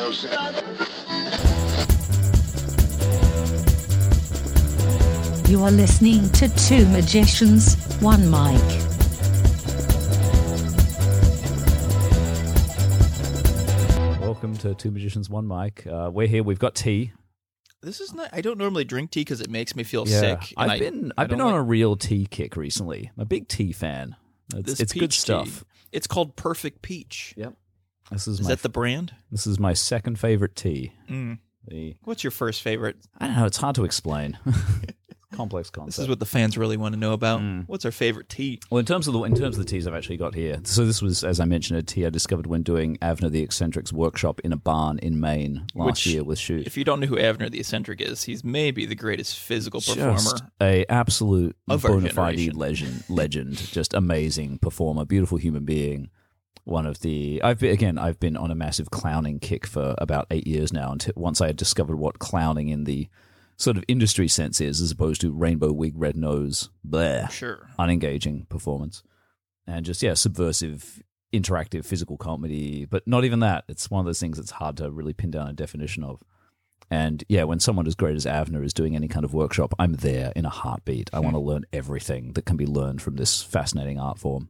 You are listening to Two Magicians, One Mic. Welcome to Two Magicians, One Mic. We're here. We've got tea. This is not. I don't normally drink tea because it makes me feel sick. I've been on a real tea kick recently. I'm a big tea fan. It's good stuff. Tea, it's called Perfect Peach. Yep. Is that the brand? This is my second favorite tea. What's your first favorite? I don't know. It's hard to explain. Complex concept. This is what the fans really want to know about. What's our favorite tea? Well, in terms of the teas I've actually got here. So this was, as I mentioned, a tea I discovered when doing Avner the Eccentric's workshop in a barn in Maine last year with Shoot. If you don't know who Avner the Eccentric is, he's maybe the greatest physical performer. Just a absolute bona fide legend. Just amazing performer, beautiful human being. I've been on a massive clowning kick for about 8 years now. Until once I had discovered what clowning in the sort of industry sense is, as opposed to rainbow wig, red nose, unengaging performance, and just subversive, interactive, physical comedy. But not even that. It's one of those things that's hard to really pin down a definition of. And when someone as great as Avner is doing any kind of workshop, I'm there in a heartbeat. I want to learn everything that can be learned from this fascinating art form.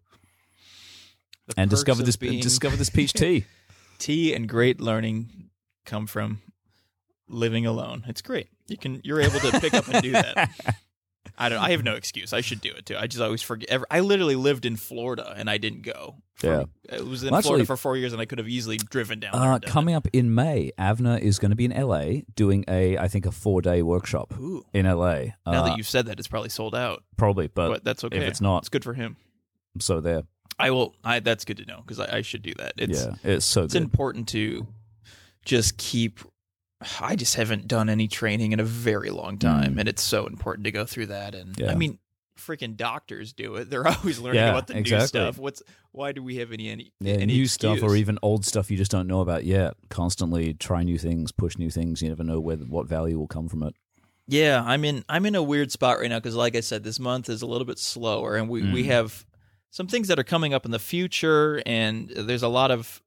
And discover this peach tea. Tea and great learning come from living alone. It's great. You're able to pick up and do that. I have no excuse. I should do it too. I just always forget. I literally lived in Florida and I didn't go. I was in Florida for 4 years and I could have easily driven down there. Coming up in May, Avner is going to be in LA doing a 4-day workshop in LA. Now that you've said that, it's probably sold out. Probably, but that's okay. If it's not, it's good for him. I'm so there. I will. That's good to know because I should do that. It's so good. It's important to just keep. I just haven't done any training in a very long time, and it's so important to go through that. And I mean, freaking doctors do it. They're always learning about the new stuff. Why do we have any new excuse? stuff or even old stuff you just don't know about yet? Constantly try new things, push new things. You never know what value will come from it. Yeah, I'm in a weird spot right now because, like I said, this month is a little bit slower, and we have some things that are coming up in the future, and there's a lot of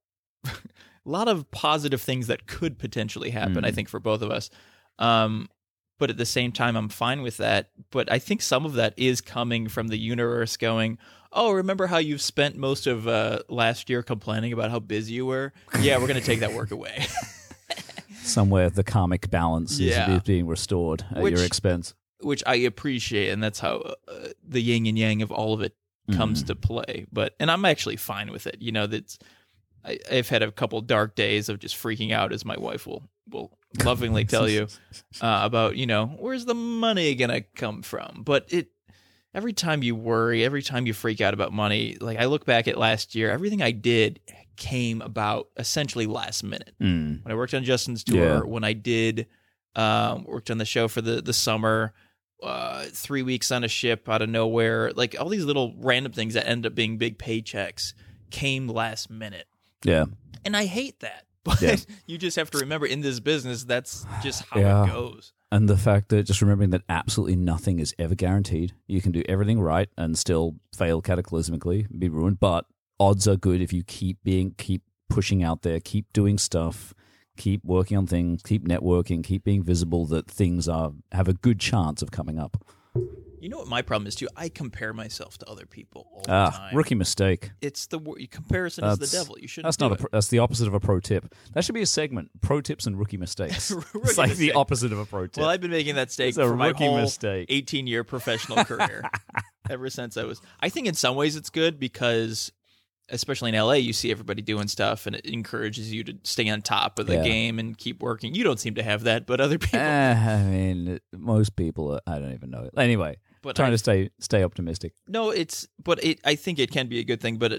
positive things that could potentially happen, I think, for both of us. But at the same time, I'm fine with that. But I think some of that is coming from the universe going, oh, remember how you've spent most of last year complaining about how busy you were? Yeah, we're going to take that work away. Somewhere the karmic balance is being restored at your expense. Which I appreciate, and that's how the yin and yang of all of it comes to play. And I'm actually fine with it. I've had a couple dark days of just freaking out, as my wife will lovingly tell you about, where's the money going to come from? But every time you worry, every time you freak out about money, like I look back at last year, everything I did came about essentially last minute. When I worked on Justin's tour, when I did worked on the show for the summer, 3 weeks on a ship out of nowhere, like all these little random things that end up being big paychecks came last minute. Yeah. And I hate that. But you just have to remember in this business, that's just how it goes. And the fact that just remembering that absolutely nothing is ever guaranteed. You can do everything right and still fail cataclysmically, be ruined. But odds are good if you keep pushing out there, keep doing stuff, keep working on things, keep networking, keep being visible, that things have a good chance of coming up. You know what my problem is, too? I compare myself to other people all the time. Rookie mistake. It's comparison is the devil. You shouldn't That's the opposite of a pro tip. That should be a segment, pro tips and rookie mistakes. It's like the opposite of a pro tip. Well, I've been making that mistake for my whole 18-year professional career. Ever since I think in some ways it's good because, especially in LA, you see everybody doing stuff and it encourages you to stay on top of the game and keep working. You don't seem to have that, but other people. I mean, most people, I don't even know. Anyway. But trying to stay optimistic. No, I think it can be a good thing, but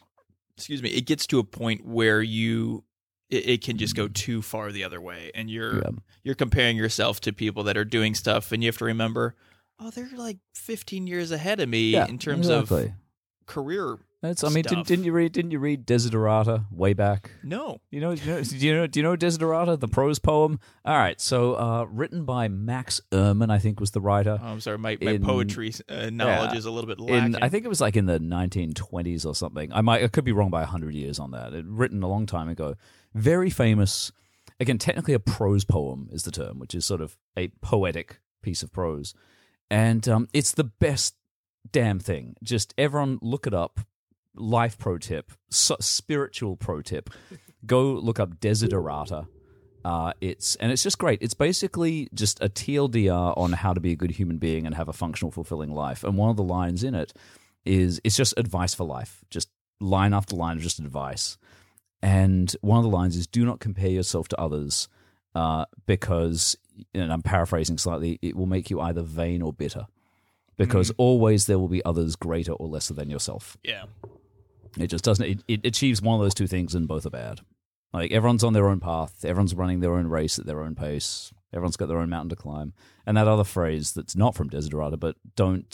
it gets to a point where it can just go too far the other way, and you're comparing yourself to people that are doing stuff, and you have to remember, they're like 15 years ahead of me in terms of career. Didn't you read Desiderata way back? No. Do you know Desiderata, the prose poem? All right, so written by Max Ehrmann, I think was the writer. Oh, I'm sorry, my poetry knowledge is a little bit lacking. I think it was like in the 1920s or something. I could be wrong by 100 years on that. Written a long time ago. Very famous. again, technically a prose poem is the term, which is sort of a poetic piece of prose. And it's the best damn thing. Just everyone look it up. Life pro tip, spiritual pro tip. Go look up Desiderata. It's just great. It's basically just a TLDR on how to be a good human being and have a functional, fulfilling life. And one of the lines in it is, it's just advice for life. Just line after line of just advice. And one of the lines is, do not compare yourself to others because, and I'm paraphrasing slightly, it will make you either vain or bitter. Because always there will be others greater or lesser than yourself. Yeah. It just doesn't, it achieves one of those two things and both are bad. Like, everyone's on their own path, everyone's running their own race at their own pace, everyone's got their own mountain to climb. And that other phrase that's not from Desiderata, but don't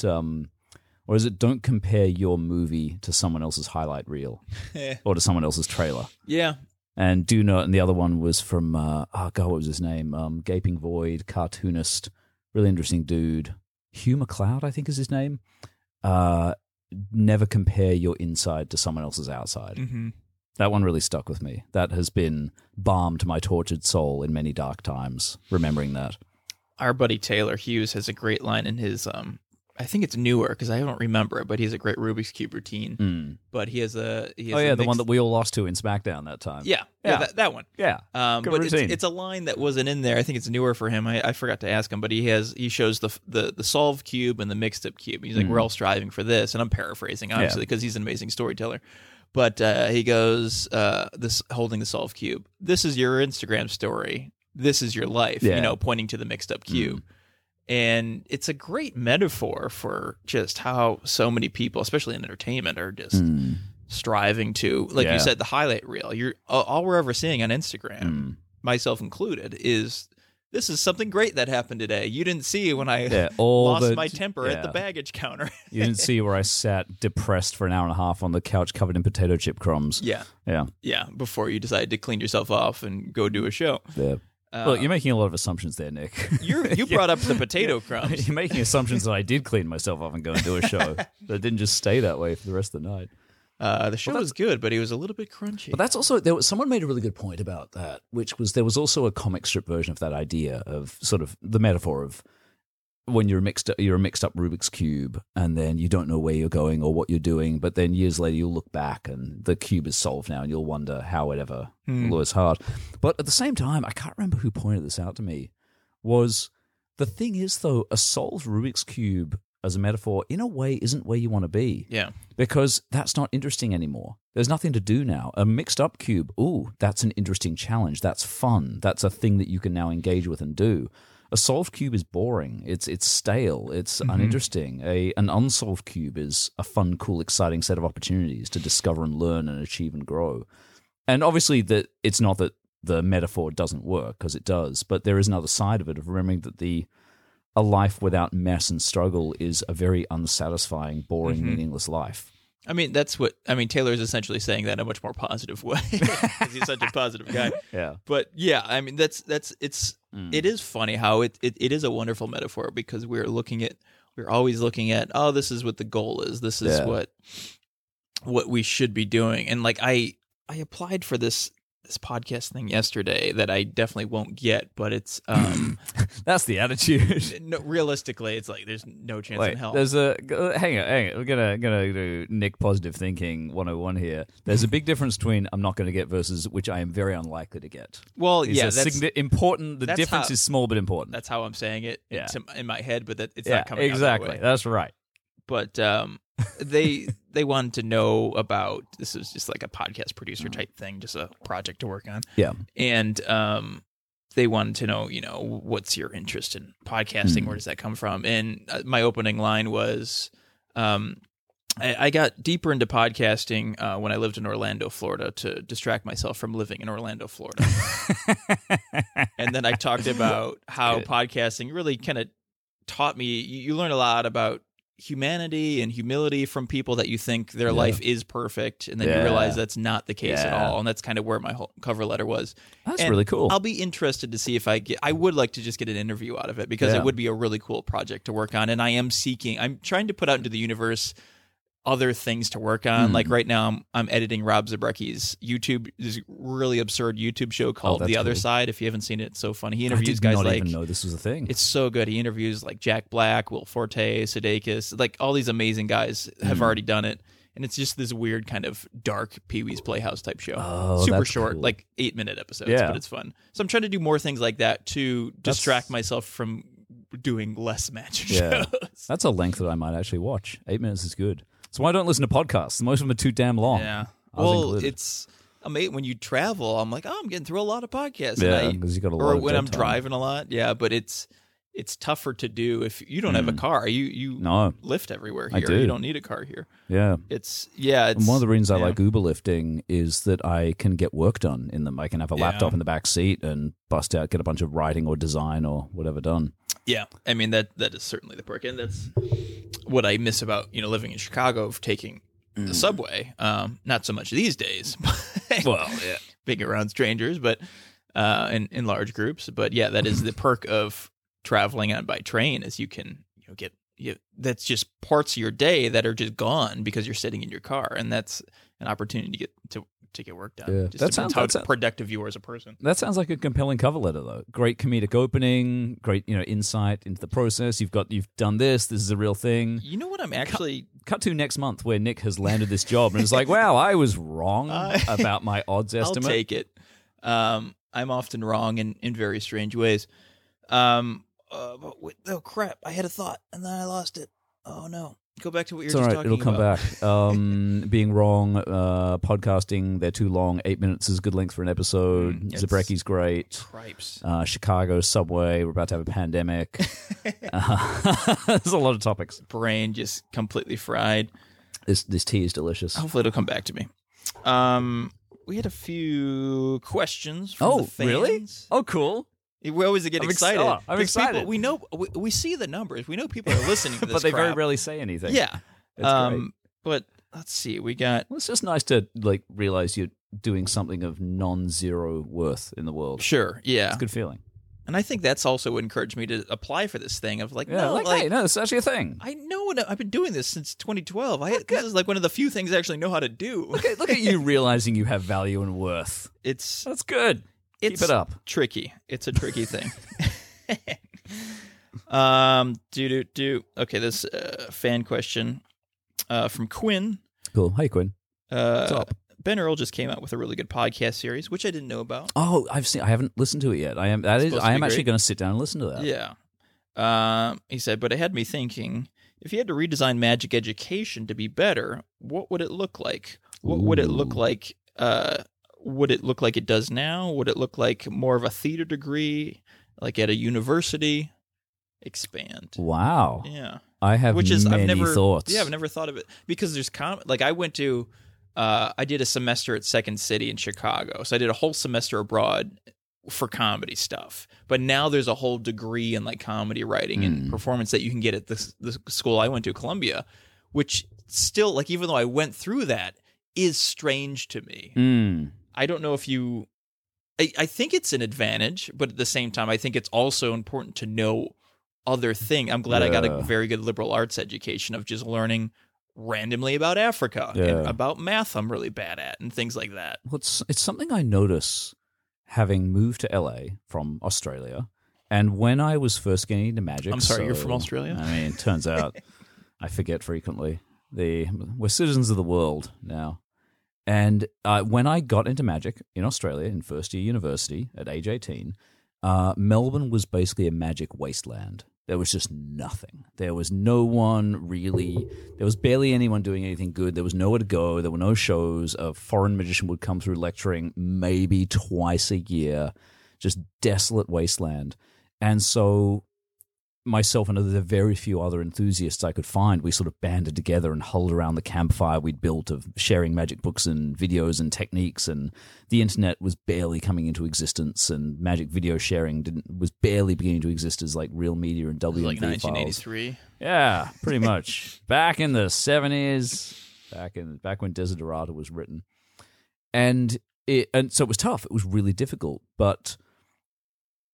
compare your movie to someone else's highlight reel or to someone else's trailer. Yeah. And do not, and the other one was from, what was his name? Gaping Void, cartoonist, really interesting dude. Hugh MacLeod, I think is his name. Never compare your inside to someone else's outside. Mm-hmm. That one really stuck with me. That has been balm to my tortured soul in many dark times, remembering that. Our buddy Taylor Hughes has a great line in his, I think it's newer because I don't remember it, but he has a great Rubik's Cube routine. But he has the one that we all lost to in SmackDown that time. Yeah. That one. Yeah. But it's a line that wasn't in there. I think it's newer for him. I forgot to ask him, but he shows the solve cube and the mixed up cube. He's like, we're all striving for this, and I'm paraphrasing obviously because he's an amazing storyteller. But he goes, this holding the solve cube. This is your Instagram story. This is your life. Pointing to the mixed up cube. And it's a great metaphor for just how so many people, especially in entertainment, are just striving to, like you said, the highlight reel. All we're ever seeing on Instagram, myself included, is this is something great that happened today. You didn't see when I lost my temper at the baggage counter. You didn't see where I sat depressed for an hour and a half on the couch covered in potato chip crumbs. Yeah. Before you decided to clean yourself off and go do a show. Yeah. Look, you're making a lot of assumptions there, Nick. You brought up the potato crumbs. You're making assumptions that I did clean myself off and go and do a show. That didn't just stay that way for the rest of the night. The show was good, but it was a little bit crunchy. But that's also, someone made a really good point about that, which was there was also a comic strip version of that idea of sort of the metaphor of when you're a mixed up Rubik's Cube and then you don't know where you're going or what you're doing, but then years later you'll look back and the cube is solved now and you'll wonder how it ever was hard. But at the same time, I can't remember who pointed this out to me, was the thing is, though, a solved Rubik's Cube as a metaphor, in a way, isn't where you want to be. Yeah. Because that's not interesting anymore. There's nothing to do now. A mixed up cube, that's an interesting challenge. That's fun. That's a thing that you can now engage with and do. A solved cube is boring. It's stale. It's uninteresting. An unsolved cube is a fun, cool, exciting set of opportunities to discover and learn and achieve and grow. And obviously, that it's not that the metaphor doesn't work, because it does, but there is another side of it, of remembering that a life without mess and struggle is a very unsatisfying, boring, meaningless life. I mean, Taylor's essentially saying that in a much more positive way because he's such a positive guy. Yeah. But yeah, I mean, it is funny how it is a wonderful metaphor because we're always looking at, this is what the goal is. This is what we should be doing. And like, I applied for this podcast thing yesterday that I definitely won't get, but it's that's the attitude. No, realistically, it's like there's no chance in hell. There's hang on. We're gonna do Nick positive thinking 101 here. There's a big difference between I'm not going to get versus which I am very unlikely to get. Well, that's important. The difference is small but important. That's how I'm saying it in my head, but it's not coming exactly. out that way. That's right. But they wanted to know about, this is just like a podcast producer type thing, just a project to work on. Yeah. And they wanted to know, what's your interest in podcasting? Where does that come from? And my opening line was, I got deeper into podcasting when I lived in Orlando, Florida, to distract myself from living in Orlando, Florida. And then I talked about how podcasting really kind of taught me, you learn a lot about humanity and humility from people that you think their life is perfect, and then you realize that's not the case at all. And that's kind of where my whole cover letter was. That's really cool. I'll be interested to see if I would like to just get an interview out of it, because it would be a really cool project to work on. And I'm trying to put out into the universe other things to work on. Like right now, I'm editing Rob Zabrecki's YouTube, this really absurd YouTube show called The Other Side. If you haven't seen it, it's so funny. He interviews guys like... I did not even know this was a thing. It's so good. He interviews like Jack Black, Will Forte, Sudeikis. Like all these amazing guys have already done it. And it's just this weird kind of dark Pee-wee's Playhouse type show. Oh, super that's short, cool. like 8-minute episodes, but it's fun. So I'm trying to do more things like that to distract myself from doing less magic shows. That's a length that I might actually watch. 8 minutes is good. So why don't listen to podcasts? Most of them are too damn long. Yeah. Well, it's amazing when you travel. I'm like, oh, I'm getting through a lot of podcasts. Yeah, because you got a lot. Or of when I'm dead time. driving a lot. Yeah, but it's tougher to do if you don't have a car. You lift everywhere here. I do. You don't need a car here. Yeah. It's and one of the reasons I like Uber lifting is that I can get work done in them. I can have a laptop in the back seat and bust out, get a bunch of writing or design or whatever done. Yeah, I mean that is certainly the perk, and that's what I miss about living in Chicago, of taking the subway. Not so much these days. Well, yeah, being around strangers, but in large groups. But yeah, that is the perk of traveling on by train, is you can get that's just parts of your day that are just gone because you're sitting in your car, and that's an opportunity to get work done. Yeah. Just depends how productive you are as a person. That sounds like a compelling cover letter, though. Great comedic opening, great insight into the process. You've done this. This is a real thing. You know what I'm actually cut to next month, where Nick has landed this job and it's like, wow, I was wrong about my odds estimate. I'll take it. I'm often wrong in very strange ways. Oh crap! I had a thought and then I lost it. Oh no! Go back to what you were just talking about. It'll come back. Being wrong, podcasting, they're too long. 8 minutes is a good length for an episode. Zabrecki's great. Cripes. Chicago subway. We're about to have a pandemic. There's a lot of topics. Brain just completely fried. This tea is delicious. Hopefully it'll come back to me. We had a few questions from the fans. Really? Oh, cool. We always get excited. I'm excited. We know we see the numbers. We know people are listening to this but they very crap. rarely say anything. Yeah. That's great. But let's see. We Well, got... it's just nice to realize you're doing something of non-zero worth in the world. Sure, yeah. It's a good feeling. And I think that's also what encouraged me to apply for this thing of hey, no, it's actually a thing. I know I've been doing this since 2012. This is like one of the few things I actually know how to do. Look at you realizing you have value and worth. That's good. Keep it up. Tricky. It's a tricky thing. Okay, this fan question from Quinn. Cool. Hey, Quinn. What's up? Ben Earl just came out with a really good podcast series, which I didn't know about. Oh, I haven't listened to it yet. I am actually going to sit down and listen to that. Yeah. He said, but it had me thinking, if you had to redesign Magic Education to be better, what would it look like? What would it look like? Would it look like it does now? Would it look like more of a theater degree, like at a university? Expand. Wow. Yeah. I have many thoughts. Yeah, I've never thought of it. Because there's I went to... I did a semester at Second City in Chicago. So I did a whole semester abroad for comedy stuff. But now there's a whole degree in comedy writing and performance that you can get at the school I went to, Columbia, which still, even though I went through that, is strange to me. I don't know if you... I think it's an advantage, but at the same time, I think it's also important to know other things. I'm glad I got a very good liberal arts education of just learning randomly about Africa and about math I'm really bad at and things like that. Well, it's something I notice having moved to LA from Australia, and when I was first getting into magic... I'm sorry, you're from Australia? I mean, it turns out I forget frequently. We're citizens of the world now. And when I got into magic in Australia in first year university at age 18, Melbourne was basically a magic wasteland. There was just nothing. There was no one really. There was barely anyone doing anything good. There was nowhere to go. There were no shows. A foreign magician would come through lecturing maybe twice a year. Just desolate wasteland. And so myself and the very few other enthusiasts I could find, we sort of banded together and huddled around the campfire we'd built of sharing magic books and videos and techniques, and the internet was barely coming into existence, and magic video sharing was barely beginning to exist as real media and WMV like 1983. Files. Yeah, pretty much. Back in the 70s, back when Desiderata was written. And so it was tough. It was really difficult, but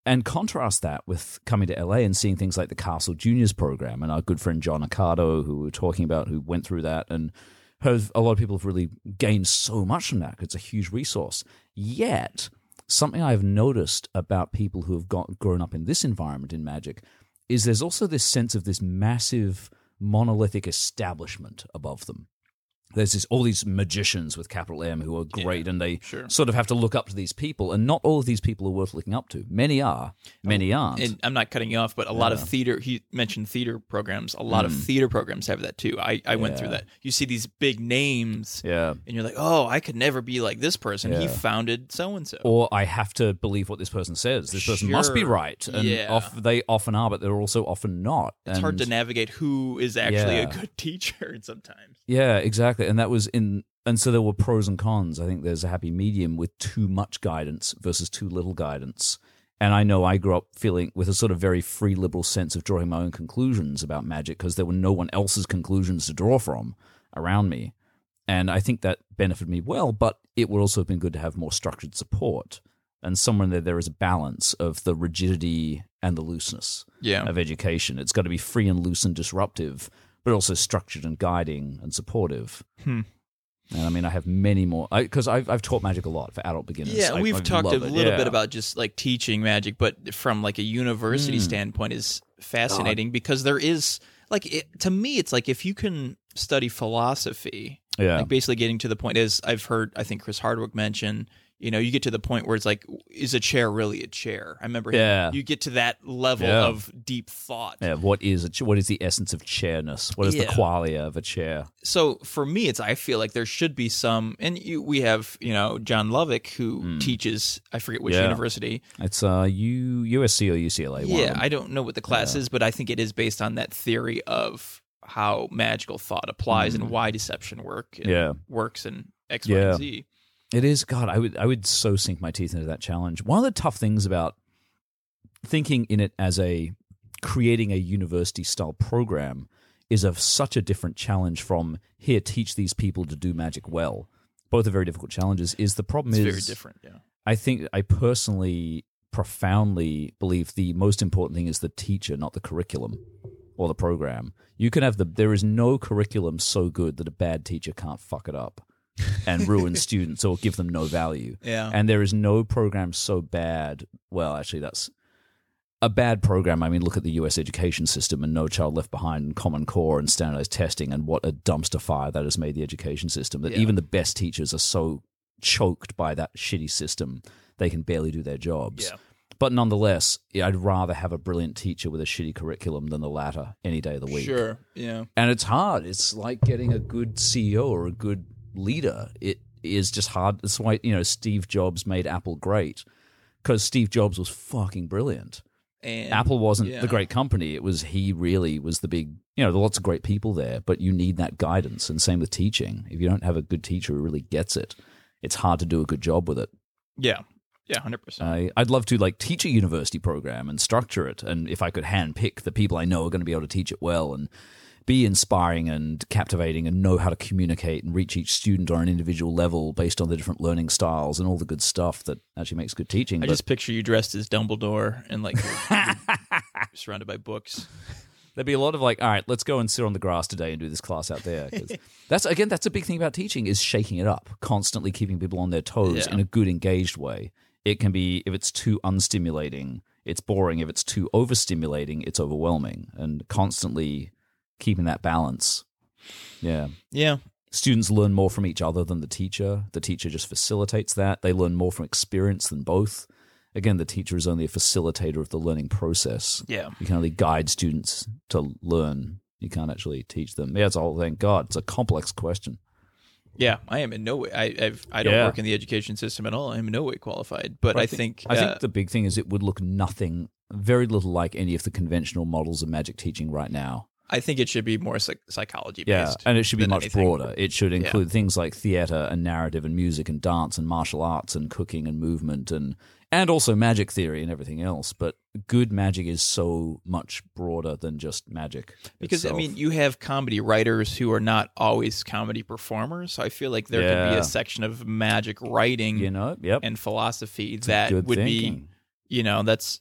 And contrast that with coming to LA and seeing things like the Castle Juniors program and our good friend John Accardo, who we were talking about, who went through that, and a lot of people have really gained so much from that. It's a huge resource. Yet, something I've noticed about people who have grown up in this environment in magic is there's also this sense of this massive monolithic establishment above them. There's all these magicians with capital M who are great, and they sort of have to look up to these people, and not all of these people are worth looking up to. Many are, many aren't. And I'm not cutting you off, but a lot of theater, he mentioned theater programs, a lot of theater programs have that too. I went through that. You see these big names, and you're like, oh, I could never be like this person. He founded so-and-so. Or I have to believe what this person says. This person must be right. And they often are, but they're also often not. It's hard to navigate who is actually a good teacher sometimes. Yeah, exactly. And that was and so there were pros and cons. I think there's a happy medium with too much guidance versus too little guidance. And I know I grew up feeling with a sort of very free liberal sense of drawing my own conclusions about magic because there were no one else's conclusions to draw from around me. And I think that benefited me well, but it would also have been good to have more structured support. And somewhere there is a balance of the rigidity and the looseness of education. It's got to be free and loose and disruptive, but also structured and guiding and supportive. And I mean, I have many more, because I've taught magic a lot for adult beginners. Yeah, we've talked a little bit about just like teaching magic, but from like a university standpoint is fascinating because there is, like, to me, it's like if you can study philosophy, like basically getting to the point is, I've heard, I think Chris Hardwick mention, you get to the point where it's like, is a chair really a chair? I remember you get to that level of deep thought. Yeah, what is the essence of chairness? What is the qualia of a chair? So for me, I feel like there should be some, and we have, John Lovick who teaches, I forget which university. It's USC or UCLA. Yeah, I don't know what the class is, but I think it is based on that theory of how magical thought applies and why deception works in X, Y, and Z. It is, God, I would so sink my teeth into that challenge. One of the tough things about thinking in it as creating a university-style program is such a different challenge from, here, teach these people to do magic well. Both are very difficult challenges. The problem is very different, I think I personally profoundly believe the most important thing is the teacher, not the curriculum or the program. You can have there is no curriculum so good that a bad teacher can't fuck it up and ruin students or give them no value. Yeah. And there is no program so bad. Well, actually, that's a bad program. I mean, look at the U.S. education system and No Child Left Behind and Common Core and standardized testing and what a dumpster fire that has made the education system, that even the best teachers are so choked by that shitty system they can barely do their jobs. Yeah. But nonetheless, I'd rather have a brilliant teacher with a shitty curriculum than the latter any day of the week. Sure, yeah. And it's hard. It's like getting a good CEO or a good leader. It is just hard. That's why, Steve Jobs made Apple great, because Steve Jobs was fucking brilliant. And Apple wasn't the great company. He really was the big, there are lots of great people there, but you need that guidance. And same with teaching. If you don't have a good teacher who really gets it, it's hard to do a good job with it. Yeah. Yeah, 100%. I'd love to teach a university program and structure it. And if I could handpick the people I know are going to be able to teach it well and be inspiring and captivating and know how to communicate and reach each student on an individual level based on the different learning styles and all the good stuff that actually makes good teaching. I just picture you dressed as Dumbledore and you're surrounded by books. There'd be a lot of all right, let's go and sit on the grass today and do this class out there. That's a big thing about teaching, is shaking it up, constantly keeping people on their toes in a good, engaged way. It can be, if it's too unstimulating, it's boring. If it's too overstimulating, it's overwhelming. And constantly keeping that balance. Yeah. Yeah. Students learn more from each other than the teacher. The teacher just facilitates that. They learn more from experience than both. Again, the teacher is only a facilitator of the learning process. Yeah. You can only guide students to learn. You can't actually teach them. Yeah, it's all, thank God. It's a complex question. Yeah, I am in no way. I don't work in the education system at all. I am in no way qualified. But I think the big thing is it would look very little like any of the conventional models of magic teaching right now. I think it should be more psychology based. Yeah, and it should be much broader. It should include things like theater and narrative and music and dance and martial arts and cooking and movement and also magic theory and everything else. But good magic is so much broader than just magic because itself. I mean, you have comedy writers who are not always comedy performers. So I feel like there could be a section of magic writing, and philosophy that would thinking. Be, that's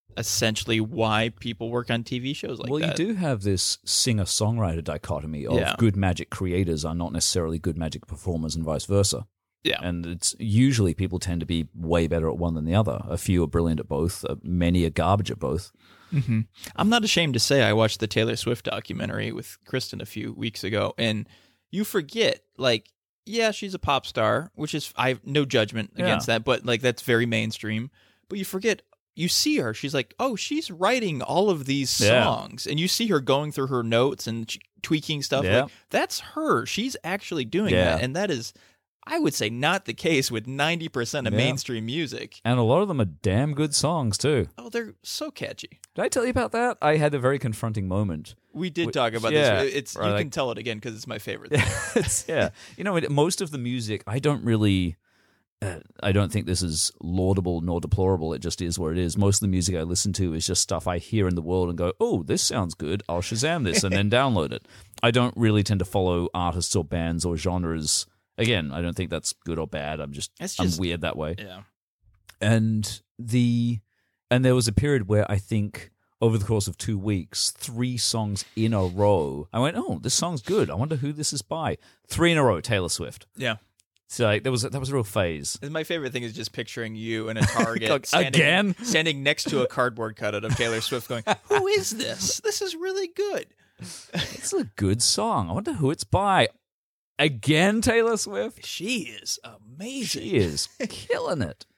essentially why people work on TV shows like that. Well, you do have this singer-songwriter dichotomy of good magic creators are not necessarily good magic performers and vice versa. Yeah. And it's usually people tend to be way better at one than the other. A few are brilliant at both. Many are garbage at both. Mm-hmm. I'm not ashamed to say I watched the Taylor Swift documentary with Kristen a few weeks ago, and you forget, like, yeah, she's a pop star, which is, I have no judgment against that, but like that's very mainstream. But you forget, you see her, she's like, oh, she's writing all of these songs, and you see her going through her notes and tweaking stuff. Yeah. Like, that's her. She's actually doing that, and that is, I would say, not the case with 90% of mainstream music. And a lot of them are damn good songs, too. Oh, they're so catchy. Did I tell you about that? I had a very confronting moment. We did talk about this. It's you can tell it again because it's my favorite thing. You know, most of the music, I don't really... I don't think this is laudable nor deplorable. It just is where it is. Most of the music I listen to is just stuff I hear in the world and go, oh, this sounds good. I'll Shazam this and then download it. I don't really tend to follow artists or bands or genres. Again, I don't think that's good or bad. I'm weird that way. Yeah. And there was a period where I think over the course of 2 weeks, 3 songs in a row, I went, oh, this song's good. I wonder who this is by. 3 in a row, Taylor Swift. Yeah. So like, that was a real phase. My favorite thing is just picturing you in a Target standing next to a cardboard cutout of Taylor Swift going, who is this? This is really good. It's a good song. I wonder who it's by. Again, Taylor Swift? She is amazing. She is killing it.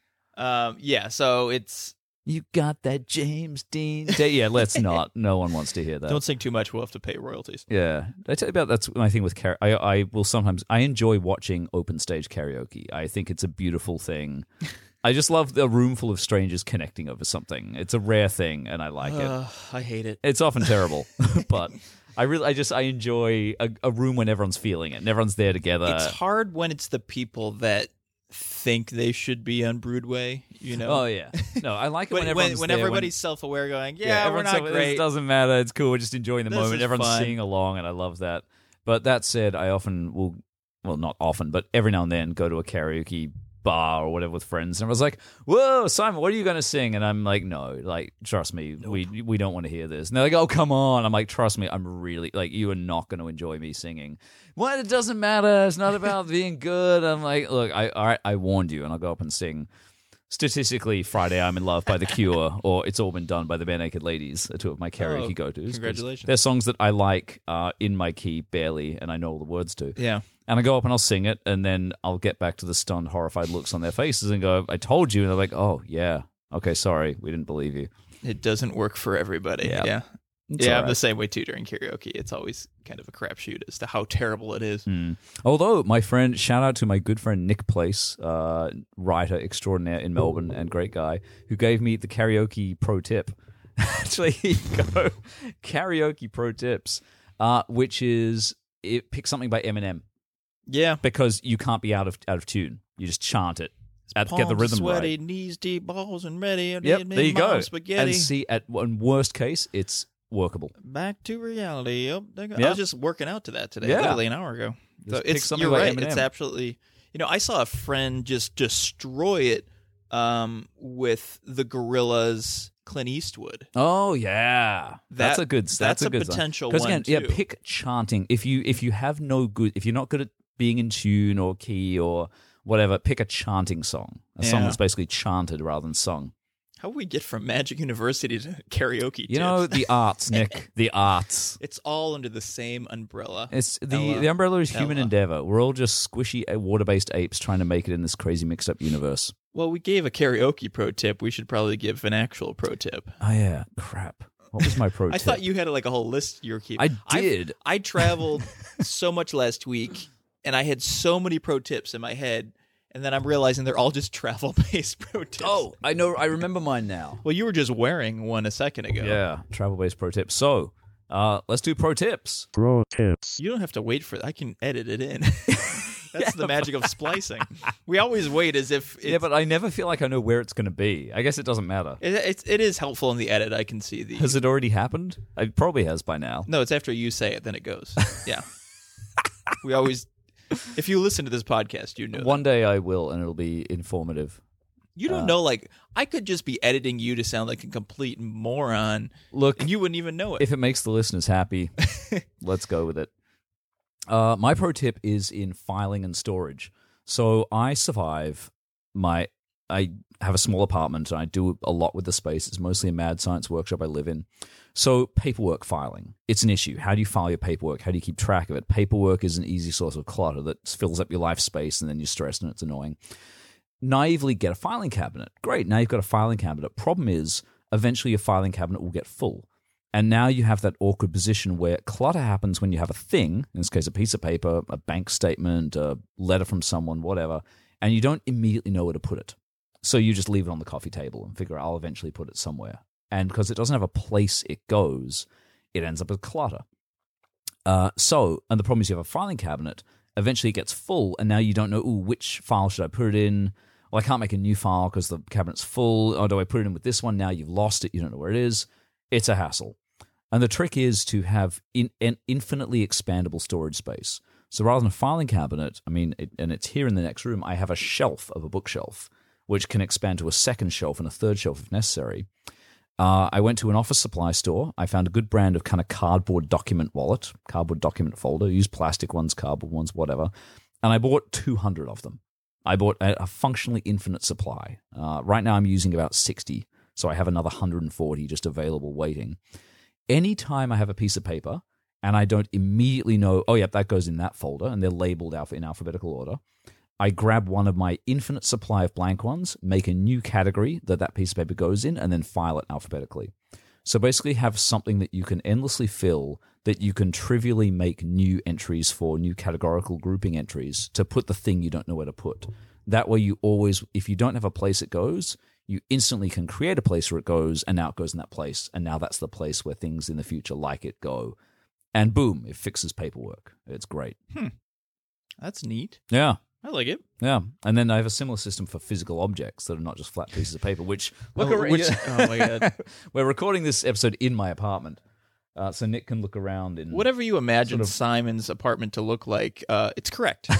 So it's... You got that James Dean... Yeah, let's not. No one wants to hear that. Don't sing too much. We'll have to pay royalties. Yeah. Did I tell you about that's my thing with karaoke? I will sometimes... I enjoy watching open stage karaoke. I think it's a beautiful thing. I just love a room full of strangers connecting over something. It's a rare thing, and I like it. I hate it. It's often terrible, but... I enjoy a room when everyone's feeling it and everyone's there together. It's hard when it's the people that think they should be on Broadway, you know? Oh, yeah. No, I like it when everybody's self-aware going, we're not great. It doesn't matter. It's cool. We're just enjoying the moment. Everyone's fun. singing along, and I love that. But that said, I often will, well, not often, but every now and then go to a karaoke bar or whatever with friends, and I was like, whoa, Simon, what are you going to sing? And I'm like, no, like, trust me, we don't want to hear this. And they're like, oh, come on. I'm like, trust me, I'm really, like, you are not going to enjoy me singing. What? It doesn't matter. It's not about being good. I'm like, look, all right, I warned you, and I'll go up and sing. Statistically, Friday I'm in Love by The Cure or It's All Been Done by the Bare Naked Ladies are 2 of my karaoke go-tos. Congratulations. They're songs that I like in my key barely, and I know all the words to. Yeah. And I go up and I'll sing it, and then I'll get back to the stunned, horrified looks on their faces and go, I told you. And they're like, oh, yeah. Okay, sorry. We didn't believe you. It doesn't work for everybody. Yeah. I'm the same way, too, during karaoke. It's always kind of a crapshoot as to how terrible it is. Although, my friend, shout out to my good friend Nick Place, writer extraordinaire in Melbourne and great guy, who gave me the karaoke pro tip. Actually, go karaoke pro tips, which is pick something by Eminem. Yeah, because you can't be out of tune. You just chant it. Get the rhythm sweaty, right. Knees deep, balls and ready. Yep, there you go. Spaghetti. And see, in worst case, it's workable. Back to reality. I Yep. was just working out to that today, literally an hour ago. So you're right. Eminem. It's absolutely. I saw a friend just destroy it with the Gorillaz. Clint Eastwood. Oh yeah, that's a good. That's a good potential one. Again, yeah, pick chanting. If you have no good, if you're not good at being in tune or key or whatever, pick a chanting song. A song that's basically chanted rather than sung. How would we get from Magic University to karaoke? You know, the arts, Nick. The arts. It's all under the same umbrella. It's the umbrella is human endeavor. We're all just squishy water-based apes trying to make it in this crazy mixed-up universe. Well, we gave a karaoke pro tip. We should probably give an actual pro tip. Oh, yeah. Crap. What was my pro tip? I thought you had like a whole list you were keeping. I did. I traveled so much last week, and I had so many pro tips in my head, and then I'm realizing they're all just travel-based pro tips. Oh, I know. I remember mine now. Well, you were just wearing one a second ago. Yeah, travel-based pro tips. So, let's do pro tips. Pro tips. You don't have to wait for that. I can edit it in. That's the magic of splicing. We always wait as if it's... Yeah, but I never feel like I know where it's going to be. I guess it doesn't matter. It is helpful in the edit. I can see the... Has it already happened? It probably has by now. No, it's after you say it, then it goes. Yeah. We always... If you listen to this podcast, you know One day I will, and it'll be informative. You don't know, like, I could just be editing you to sound like a complete moron. Look, and you wouldn't even know it. If it makes the listeners happy, let's go with it. My pro tip is in filing and storage. So I have a small apartment and I do a lot with the space. It's mostly a mad science workshop I live in. So paperwork filing, it's an issue. How do you file your paperwork? How do you keep track of it? Paperwork is an easy source of clutter that fills up your life space and then you're stressed and it's annoying. Naively get a filing cabinet. Great, now you've got a filing cabinet. Problem is, eventually your filing cabinet will get full. And now you have that awkward position where clutter happens when you have a thing, in this case a piece of paper, a bank statement, a letter from someone, whatever, and you don't immediately know where to put it. So you just leave it on the coffee table and figure I'll eventually put it somewhere. And because it doesn't have a place it goes, it ends up as clutter. And the problem is you have a filing cabinet, eventually it gets full, and now you don't know, which file should I put it in? Well, I can't make a new file because the cabinet's full. Or do I put it in with this one? Now you've lost it. You don't know where it is. It's a hassle. And the trick is to have an infinitely expandable storage space. So rather than a filing cabinet, and it's here in the next room, I have a shelf of a bookshelf, which can expand to a second shelf and a third shelf if necessary. I went to an office supply store. I found a good brand of kind of cardboard document wallet, cardboard document folder. Use plastic ones, cardboard ones, whatever. And I bought 200 of them. I bought a functionally infinite supply. Right now I'm using about 60, so I have another 140 just available waiting. Anytime I have a piece of paper and I don't immediately know, that goes in that folder, and they're labeled in alphabetical order, I grab one of my infinite supply of blank ones, make a new category that piece of paper goes in, and then file it alphabetically. So basically have something that you can endlessly fill, that you can trivially make new entries for, new categorical grouping entries to put the thing you don't know where to put. That way you always, if you don't have a place it goes, you instantly can create a place where it goes, and now it goes in that place, and now that's the place where things in the future like it go. And boom, it fixes paperwork. It's great. That's neat. Yeah. I like it. Yeah, and then I have a similar system for physical objects that are not just flat pieces of paper. Oh my god, we're recording this episode in my apartment, so Nick can look around in whatever you imagine Simon's apartment to look like. It's correct.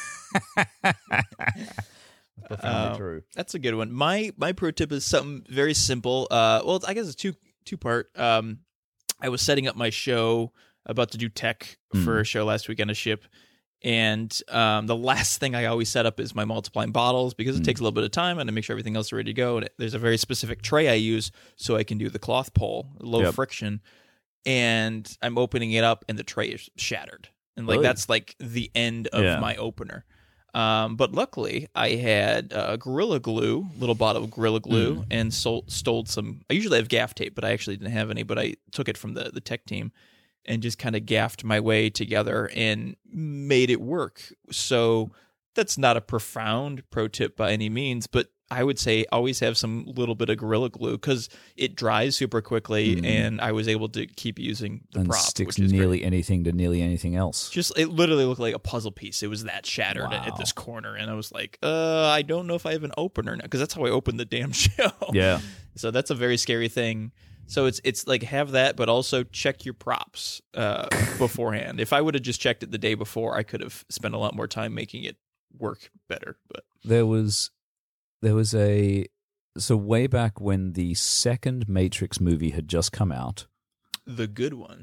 Profoundly true. That's a good one. My pro tip is something very simple. Well, I guess it's two part. I was setting up my show, about to do tech for a show last week on a ship. And the last thing I always set up is my multiplying bottles, because it takes a little bit of time and to make sure everything else is ready to go. And there's a very specific tray I use so I can do the cloth pull, low friction. And I'm opening it up and the tray is shattered. And that's like the end of my opener. But luckily I had Gorilla Glue, little bottle of Gorilla Glue, and stole some. I usually have gaff tape, but I actually didn't have any, but I took it from the tech team. And just kind of gaffed my way together and made it work. So that's not a profound pro tip by any means, but I would say always have some little bit of Gorilla Glue because it dries super quickly, and I was able to keep using the prop. Sticks nearly anything to nearly anything else. Just it literally looked like a puzzle piece. It was that shattered at this corner, and I was like, I don't know if I have an opener now, because that's how I opened the damn show. Yeah. So that's a very scary thing. So it's like have that, but also check your props beforehand. If I would have just checked it the day before, I could have spent a lot more time making it work better. But there was so way back when the second Matrix movie had just come out, the good one.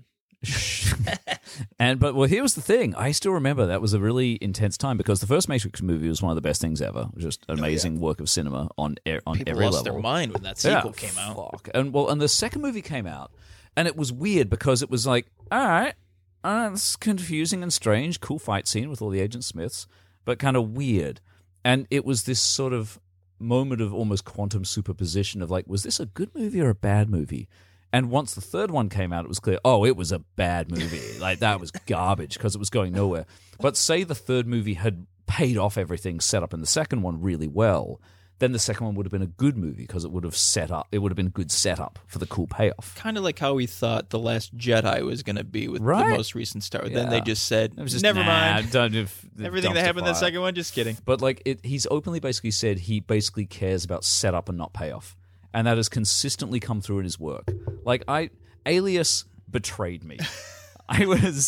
But here was the thing. I still remember that was a really intense time, because the first Matrix movie was one of the best things ever. Just an amazing work of cinema on every level. People lost their mind when that sequel came out. And the second movie came out, and it was weird because it was like, all right, it's confusing and strange, cool fight scene with all the Agent Smiths, but kind of weird. And it was this sort of moment of almost quantum superposition of like, was this a good movie or a bad movie? And once the third one came out, it was clear, it was a bad movie. Like, that was garbage because it was going nowhere. But say the third movie had paid off everything set up in the second one really well, then the second one would have been a good movie because it would have been a good setup for the cool payoff. Kind of like how we thought The Last Jedi was going to be with the most recent Star Wars. Yeah. Then they just said, never mind. Everything that happened in the second one, just kidding. But like he's openly basically said he basically cares about setup and not payoff. And that has consistently come through in his work. Like, Alias betrayed me.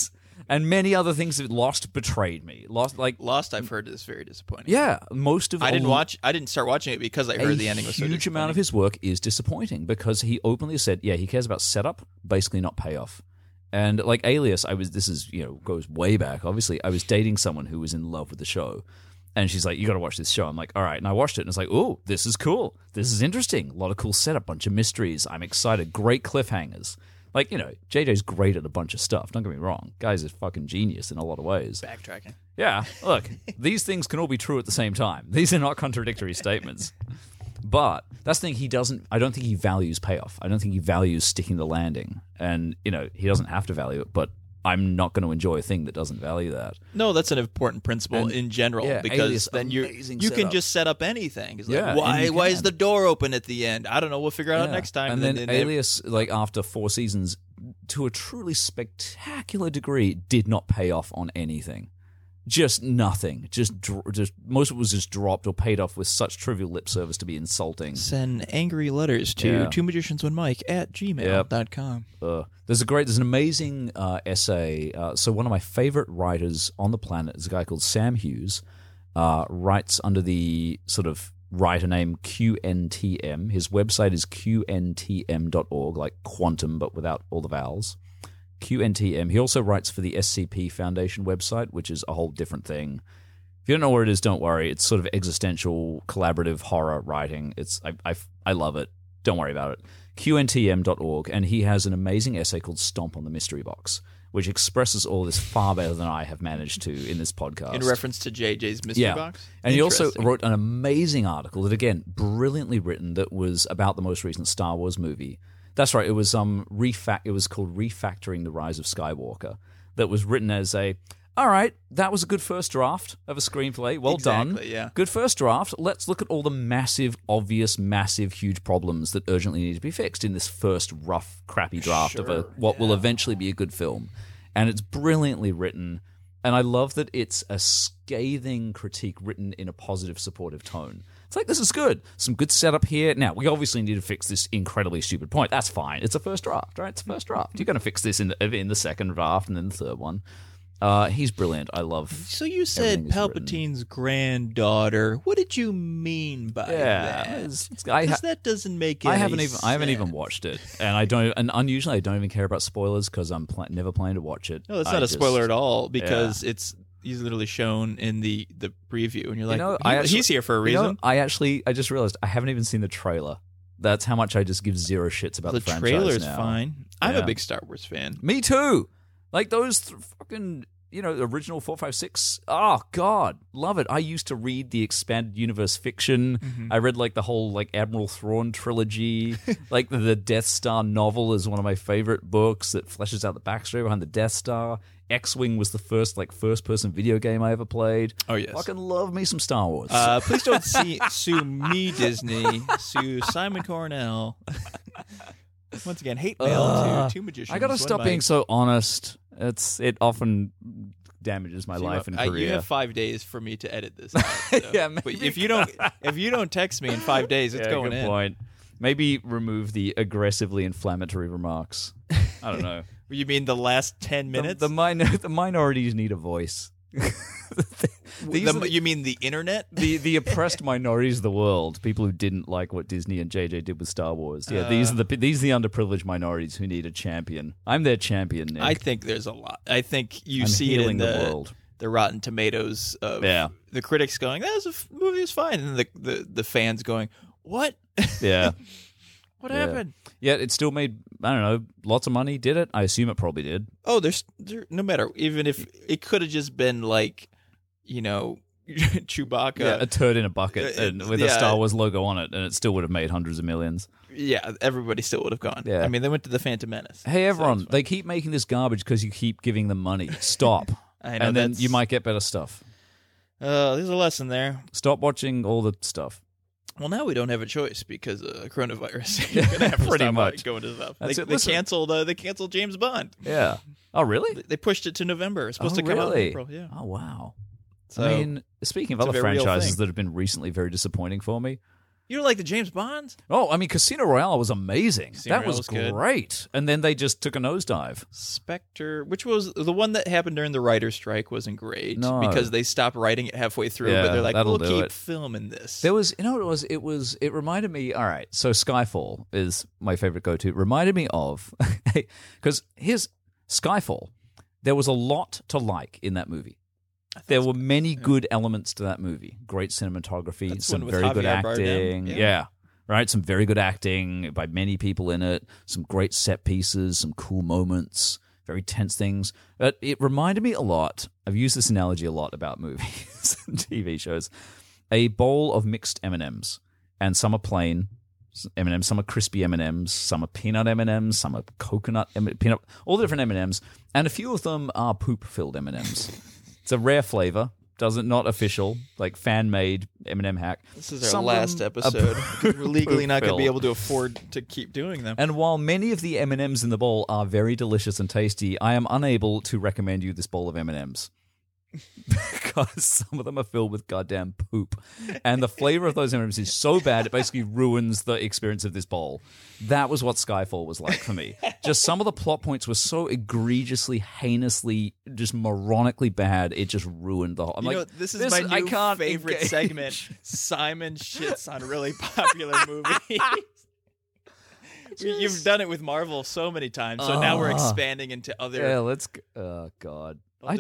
And many other things that Lost betrayed me. Lost, I've heard is very disappointing. Yeah, most of I didn't start watching it because I heard the ending was so disappointing. A huge amount of his work is disappointing because he openly said, he cares about setup, basically not payoff. And like Alias, goes way back. Obviously, I was dating someone who was in love with the show. And she's like, you got to watch this show. I'm like, all right. And I watched it and it's like, oh, this is cool. This is interesting. A lot of cool setup, bunch of mysteries. I'm excited. Great cliffhangers. Like, JJ's great at a bunch of stuff. Don't get me wrong. Guy's a fucking genius in a lot of ways. Backtracking. Yeah. Look, these things can all be true at the same time. These are not contradictory statements. But that's the thing, I don't think he values payoff. I don't think he values sticking the landing. And, he doesn't have to value it, but I'm not going to enjoy a thing that doesn't value that. No, that's an important principle in general, because Alias, then you can just set up anything. It's like, why is the door open at the end? I don't know. We'll figure it out next time. And then Alias, after 4 seasons, to a truly spectacular degree, did not pay off on anything. Just nothing. Just most of it was just dropped or paid off with such trivial lip service to be insulting. Send angry letters to twomagiciansonmike@gmail.com. There's an amazing essay. So one of my favorite writers on the planet is a guy called Sam Hughes. Writes under the sort of writer name QNTM. His website is qntm.org, like quantum but without all the vowels. QNTM. He also writes for the SCP Foundation website, which is a whole different thing. If you don't know what it is, don't worry. It's sort of existential, collaborative horror writing. I love it. Don't worry about it. QNTM.org, and he has an amazing essay called Stomp on the Mystery Box, which expresses all this far better than I have managed to in this podcast. In reference to JJ's Mystery Box? And he also wrote an amazing article that, again, brilliantly written, that was about the most recent Star Wars movie. That's right. It was it was called Refactoring the Rise of Skywalker. That was written as all right, that was a good first draft of a screenplay. Well done. Yeah. Good first draft. Let's look at all the massive, huge problems that urgently need to be fixed in this first rough, crappy draft of what will eventually be a good film. And it's brilliantly written. And I love that it's a scathing critique written in a positive, supportive tone. It's like, this is good. Some good setup here. Now, we obviously need to fix this incredibly stupid point. That's fine. It's a first draft, right? It's a first draft. You're going to fix this in the second draft and then the third one. He's brilliant. I love. So you said Palpatine's granddaughter. What did you mean by that? Because that doesn't make any sense. I haven't even watched it, and I don't. And unusually, I don't even care about spoilers because I'm never planning to watch it. No, that's not a spoiler at all because he's literally shown in the preview, and you're like, he's here for a reason. I just realized I haven't even seen the trailer. That's how much I just give zero shits about the franchise now. The trailer's fine. I'm a big Star Wars fan. Me too. Like those fucking, original 4, 5, 6. Oh, God. Love it. I used to read the expanded universe fiction. Mm-hmm. I read the whole Admiral Thrawn trilogy. The Death Star novel is one of my favorite books that fleshes out the backstory behind the Death Star. X-Wing was the first first-person video game I ever played. Oh, yes. Fucking love me some Star Wars. Please don't sue me, Disney. Sue Simon Cornell. Once again, hate mail to Two Magicians. I gotta stop being so honest. It often damages my life and career. You have 5 days for me to edit this out. So. But if you don't text me in 5 days, it's going in. Good point. Maybe remove the aggressively inflammatory remarks. I don't know. You mean the last 10 minutes? The minorities need a voice. You mean the internet? The oppressed minorities of the world, people who didn't like what Disney and JJ did with Star Wars. Yeah, these are the underprivileged minorities who need a champion. I'm their champion, Nick. I think there's a lot. I think I'm see it in the world. The Rotten Tomatoes of the critics going, "That movie was fine," and the fans going, "What?" Yeah. What happened? Yeah, it still made, I don't know, lots of money. Did it? I assume it probably did. Oh, there no matter, even if it could have just been Chewbacca. Yeah, a turd in a bucket with a Star Wars logo on it, and it still would have made hundreds of millions. Yeah, everybody still would have gone. Yeah. I mean, they went to the Phantom Menace. Hey, everyone, they keep making this garbage because you keep giving them money. Stop. I know, and then you might get better stuff. There's a lesson there. Stop watching all the stuff. Well, now we don't have a choice because of coronavirus. You're gonna have to pretty stop much going to stuff. They canceled James Bond. Yeah. Oh, really? They pushed it to November. It's supposed to come out in April. Yeah. Oh, wow. So, I mean, speaking of other franchises that have been recently very disappointing for me, You don't like the James Bonds? Oh, I mean, Casino Royale was amazing. Casino that was Royale's great. And then they just took a nosedive. Spectre, which was the one that happened during the writer's strike, wasn't great No. because they stopped writing it halfway through. Yeah, but they're like, that'll we'll do keep it. filming this. There was, you know what it was? It reminded me, all right, so Skyfall is my favorite go-to. It reminded me of, because here's Skyfall. There was a lot to like in that movie. There were many good elements to that movie. Great cinematography, That's some one with very good Javier acting. Bardem. Yeah. Right? Some very good acting by many people in it. Some great set pieces, some cool moments, very tense things. But it reminded me a lot. I've used this analogy a lot about movies and TV shows. A bowl of mixed M&Ms. And some are plain M&Ms, some are crispy M&Ms, some are peanut M&Ms, some are coconut peanut, all the different M&Ms. And a few of them are poop-filled M&Ms. It's a rare flavor. Not official, like fan-made M&M hack. This is our last episode. We're legally not going to be able to afford to keep doing them. And while many of the M&Ms in the bowl are very delicious and tasty, I am unable to recommend you this bowl of M&Ms. Because some of them are filled with goddamn poop. And the flavor of those M&Ms is so bad, it basically ruins the experience of this bowl. That was what Skyfall was like for me. Just some of the plot points were so egregiously, heinously, just moronically bad, it just ruined the whole... I'm this is my new favorite segment. Simon shits on really popular movies. You've done it with Marvel so many times, so now we're expanding into other... Yeah, let's... Oh, God. I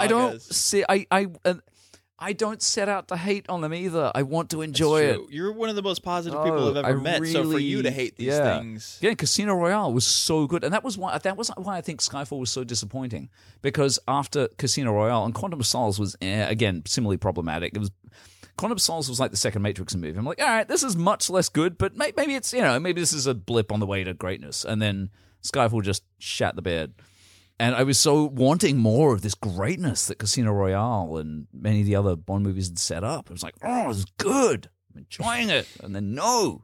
don't set out to hate on them either. I want to enjoy it. You're one of the most positive people I've ever met. So for you to hate these things, Casino Royale was so good, and that was why I think Skyfall was so disappointing. Because after Casino Royale and Quantum of Solace was again similarly problematic. It was Quantum of Solace was like the second Matrix movie. I'm like, all right, this is much less good, but maybe it's maybe this is a blip on the way to greatness. And then Skyfall just shat the bed. And I was so wanting more of this greatness that Casino Royale and many of the other Bond movies had set up. I was like, oh, this is good. I'm enjoying it. And then, no.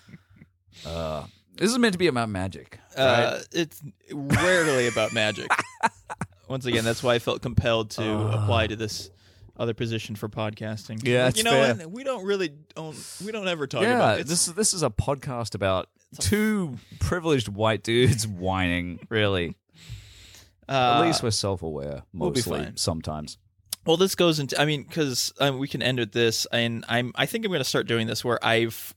This is meant to be about magic. Right? It's rarely about magic. Once again, that's why I felt compelled to apply to this other position for podcasting. Yeah, like, fair. What? We don't ever talk about it. This is a podcast about two privileged white dudes whining, really. At least we're self-aware, mostly, sometimes. Well, this goes into, because we can end with this, and I think I'm going to start doing this where I've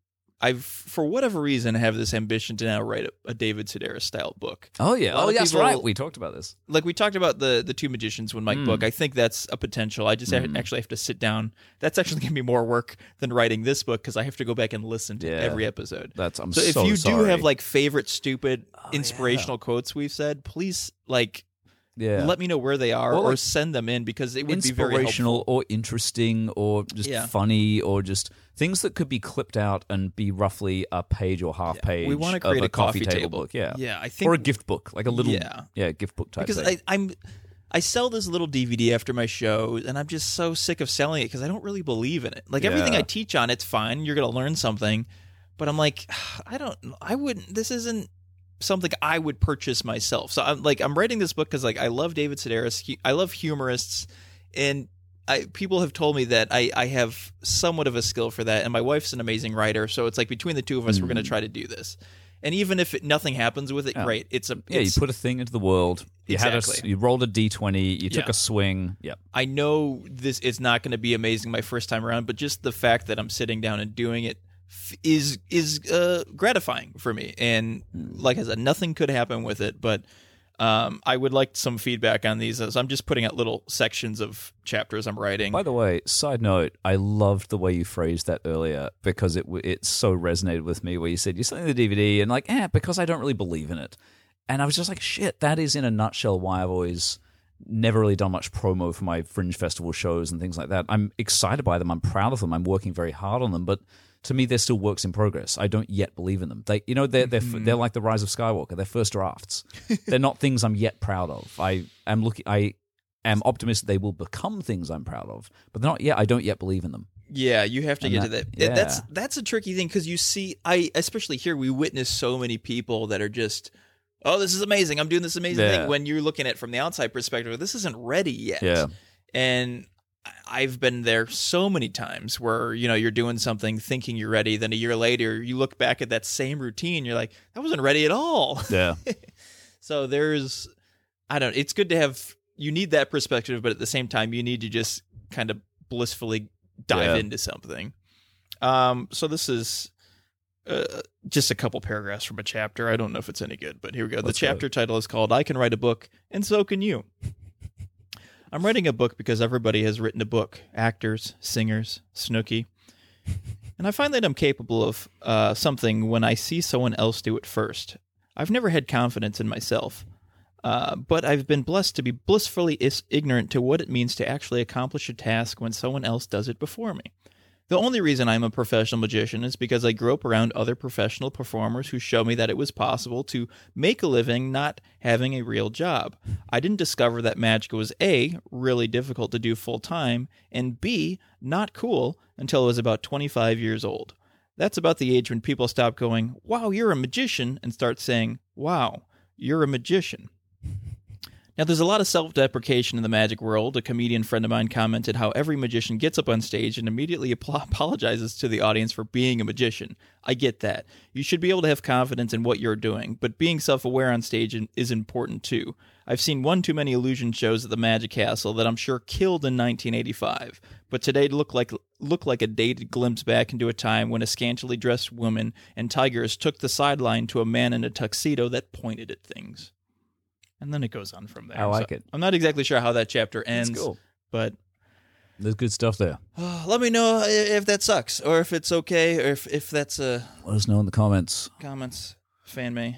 for whatever reason have this ambition to now write a David Sedaris style book. Oh yeah, that's right. We talked about this. Like we talked about the Two Magicians when Mike book. I think that's a potential. I just actually have to sit down. That's actually going to be more work than writing this book because I have to go back and listen to every episode. I'm so if you sorry. do have like favorite stupid inspirational quotes we've said, please let me know where they are or send them in because it would be very inspirational or interesting or just funny or just things that could be clipped out and be roughly a page or half page. We want to create of a coffee table book. I think, or a gift book, like a little gift book type. Because thing. I sell this little DVD after my show, and I'm just so sick of selling it because I don't really believe in it. Like everything I teach on, it's fine. You're going to learn something, but I'm like, I wouldn't. This isn't something I would purchase myself. So I'm writing this book because I love David Sedaris. I love humorists, and people have told me that I have somewhat of a skill for that. And my wife's an amazing writer, so it's like between the two of us, we're going to try to do this. And even if nothing happens with it, great. You put a thing into the world. You you rolled a D20. You took a swing. Yep. I know this is not going to be amazing my first time around, but just the fact that I'm sitting down and doing it is gratifying for me. And like I said, nothing could happen with it, but I would like some feedback on these. As I'm just putting out little sections of chapters I'm writing. By the way, side note, I loved the way you phrased that earlier because it so resonated with me where you said you're selling the DVD and because I don't really believe in it. And I was just like, shit, that is in a nutshell why I've always never really done much promo for my Fringe Festival shows and things like that. I'm excited by them. I'm proud of them. I'm working very hard on them, but to me, they're still works in progress. I don't yet believe in them. They're like the Rise of Skywalker. They're first drafts. They're not things I'm yet proud of. I am optimistic they will become things I'm proud of, but they're not yet. I don't yet believe in them. Yeah, you have to get to that. Yeah. That's a tricky thing because you see, especially here, we witness so many people that are just, oh, this is amazing. I'm doing this amazing thing. When you're looking at it from the outside perspective, this isn't ready yet. Yeah. And I've been there so many times where, you're doing something thinking you're ready. Then a year later, you look back at that same routine. You're like, I wasn't ready at all. Yeah. So it's good to have, you need that perspective, but at the same time, you need to just kind of blissfully dive into something. So this is just a couple paragraphs from a chapter. I don't know if it's any good, but here we go. The chapter title is called I Can Write a Book, and So Can You. I'm writing a book because everybody has written a book. Actors, singers, Snooki. And I find that I'm capable of something when I see someone else do it first. I've never had confidence in myself, but I've been blessed to be blissfully ignorant to what it means to actually accomplish a task when someone else does it before me. The only reason I'm a professional magician is because I grew up around other professional performers who showed me that it was possible to make a living not having a real job. I didn't discover that magic was A, really difficult to do full time, and B, not cool until I was about 25 years old. That's about the age when people stop going, wow, you're a magician, and start saying, wow, you're a magician. Now, there's a lot of self-deprecation in the magic world. A comedian friend of mine commented how every magician gets up on stage and immediately apologizes to the audience for being a magician. I get that. You should be able to have confidence in what you're doing, but being self-aware on stage is important too. I've seen one too many illusion shows at the Magic Castle that I'm sure killed in 1985, but today look like a dated glimpse back into a time when a scantily dressed woman and tigers took the sideline to a man in a tuxedo that pointed at things. And then it goes on from there. I like it. I'm not exactly sure how that chapter ends, cool. But there's good stuff there. Let me know if that sucks, or if it's okay, or if that's a... Let us know in the comments. Comments, fan mail,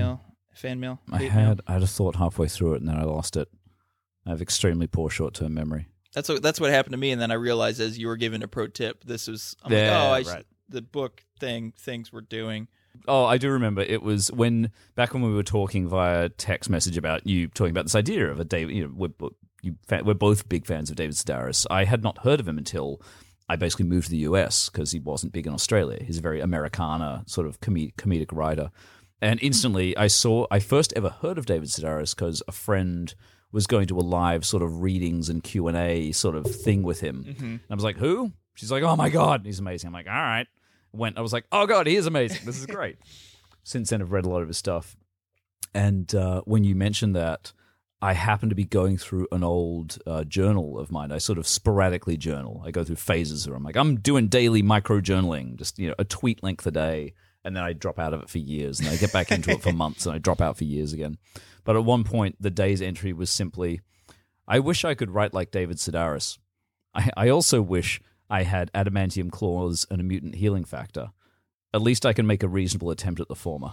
I had a thought halfway through it, and then I lost it. I have extremely poor short-term memory. That's what happened to me, and then I realized as you were giving a pro tip, this was... the book things we're doing... Oh, I do remember. It was back when we were talking via text message about you talking about this idea of a David. We're both big fans of David Sedaris. I had not heard of him until I basically moved to the US because he wasn't big in Australia. He's a very Americana sort of comedic writer. And instantly I first ever heard of David Sedaris because a friend was going to a live sort of readings and Q&A sort of thing with him. Mm-hmm. And I was like, who? She's like, oh my God, he's amazing. I'm like, all right. I was like, oh God, he is amazing. This is great. Since then, I've read a lot of his stuff. And when you mentioned that, I happen to be going through an old journal of mine. I sort of sporadically journal. I go through phases where I'm doing daily micro-journaling, just a tweet length a day, and then I drop out of it for years. And I get back into it for months, and I drop out for years again. But at one point, the day's entry was simply, I wish I could write like David Sedaris. I also wish I had adamantium claws and a mutant healing factor. At least I can make a reasonable attempt at the former.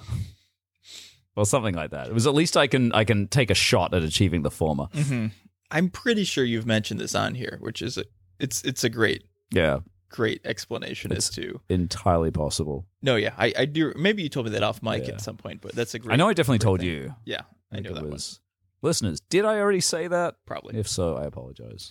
Or something like that. It was at least I can take a shot at achieving the former. Mm-hmm. I'm pretty sure you've mentioned this on here, which is it's a great explanation as to entirely possible. No, yeah, I do. Maybe you told me that off mic at some point, but that's a great. I know I definitely told thing. you. Yeah, I know that was. Listeners, did I already say that? Probably. If so, I apologize.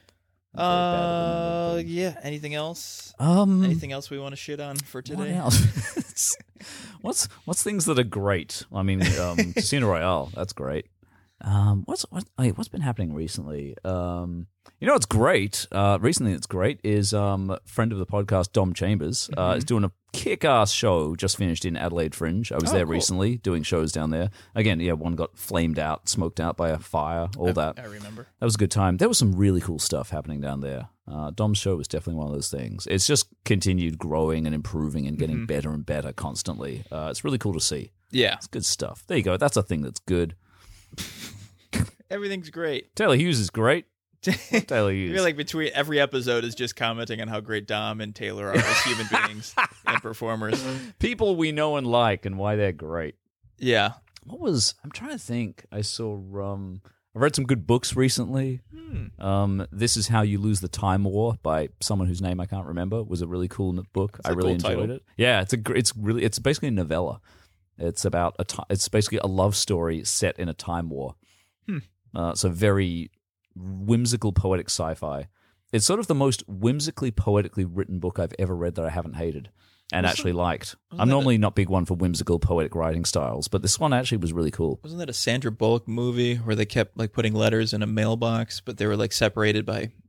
Yeah. Anything else? Anything else we want to shit on for today? What else? What's things that are great? I mean, Casino Royale. That's great. What's been happening recently? What's great? Recently, it's great is friend of the podcast Dom Chambers is doing a kick-ass show just finished in Adelaide Fringe. I was there recently doing shows down there. Again, one got flamed out, smoked out by a fire, that. I remember. That was a good time. There was some really cool stuff happening down there. Dom's show was definitely one of those things. It's just continued growing and improving and getting better and better constantly. It's really cool to see. Yeah. It's good stuff. There you go. That's a thing that's good. Everything's great. Taylor Hughes is great. Taylor Hughes. I feel like between every episode is just commenting on how great Dom and Taylor are as human beings and performers. People we know and like and why they're great. Yeah. I'm trying to think. I saw, I read some good books recently. This Is How You Lose the Time War by someone whose name I can't remember. It was a really cool book. I really enjoyed it. Yeah, it's basically a novella. It's about it's basically a love story set in a time war. So very whimsical, poetic sci-fi. It's sort of the most whimsically, poetically written book I've ever read that I haven't hated and actually liked. I'm normally not big one for whimsical, poetic writing styles, but this one actually was really cool. Wasn't that a Sandra Bullock movie where they kept putting letters in a mailbox, but they were separated by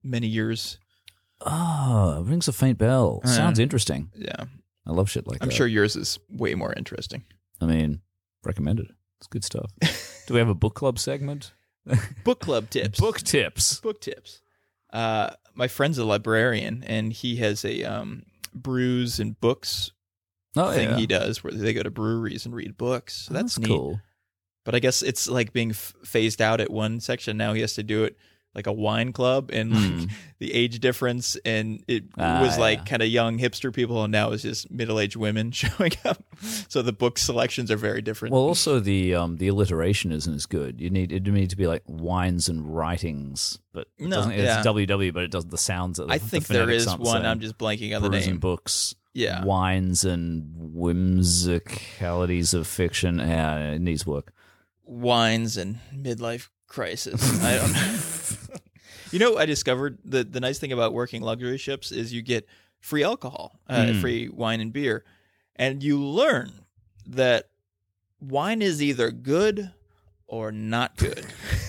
many years. Oh, rings a faint bell. Sounds interesting. Yeah. I love shit like that. I'm sure yours is way more interesting. I mean, recommended. It's good stuff. Do we have a book club segment? Book club tips. Book tips. Book tips. My friend's a librarian, and he has a brews and books thing he does where they go to breweries and read books. So that's neat. Cool. But I guess it's like being phased out at one section. Now he has to do it like a wine club, and like the age difference, and it was like kind of young hipster people, and now it's just middle-aged women showing up. So the book selections are very different. Well, also the alliteration isn't as good. It need to be like wines and writings, but it doesn't. It's WW, but it does the sounds. I think there is one. I'm just blanking on the name. And books. Yeah, wines and whimsicalities of fiction. Yeah, it needs work. Wines and midlife crisis. I don't know. You know, I discovered the nice thing about working luxury ships is you get free alcohol, free wine and beer, and you learn that wine is either good or not good.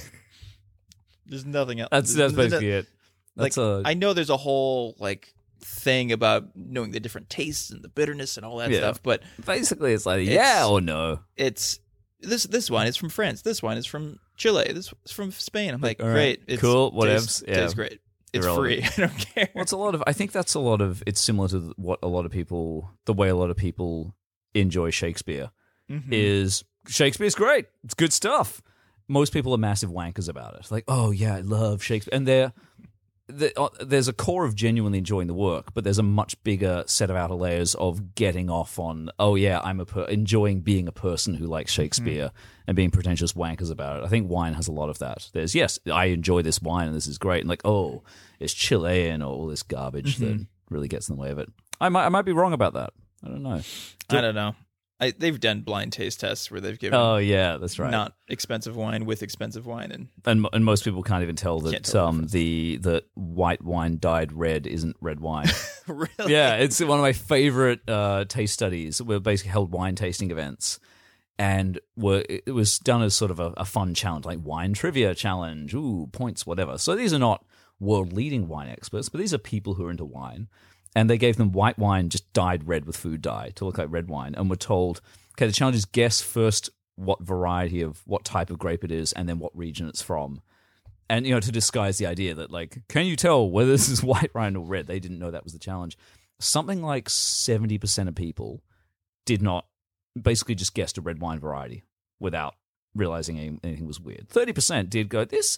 There's nothing else. That's basically it. That's I know there's a whole like thing about knowing the different tastes and the bitterness and all that stuff, but basically it's like yeah or no. It's this wine is from France. This wine is from Chile. This is from Spain. I'm like, great. It's, cool. Whatever. Tastes great. It's free. I don't care. Well, it's a lot of. I think that's a lot of. It's similar to what a lot of people, the way a lot of people enjoy Shakespeare. Is Shakespeare's great. It's good stuff. Most people are massive wankers about it. Like, oh yeah, I love Shakespeare, and there's a core of genuinely enjoying the work, but there's a much bigger set of outer layers of getting off on, oh yeah, I'm enjoying being a person who likes Shakespeare and being pretentious wankers about it. I think wine has a lot of that. There's, yes, I enjoy this wine and this is great, and like, oh, it's Chilean or all this garbage that really gets in the way of it. I might be wrong about that. I don't know. I don't know. They've done blind taste tests where they've given that's right, not expensive wine with expensive wine, and most people can't even tell that the white wine dyed red isn't red wine. Really? Yeah, it's one of my favorite taste studies. We basically held wine tasting events, and it was done as sort of a fun challenge, like wine trivia challenge, points, whatever. So these are not world leading wine experts, but these are people who are into wine. And they gave them white wine just dyed red with food dye to look like red wine, and were told, okay, the challenge is guess first what variety of what type of grape it is, and then what region it's from. And, to disguise the idea that, like, can you tell whether this is white wine or red? They didn't know that was the challenge. Something like 70% of people did not, basically just guessed a red wine variety without realizing anything was weird. 30% did go, this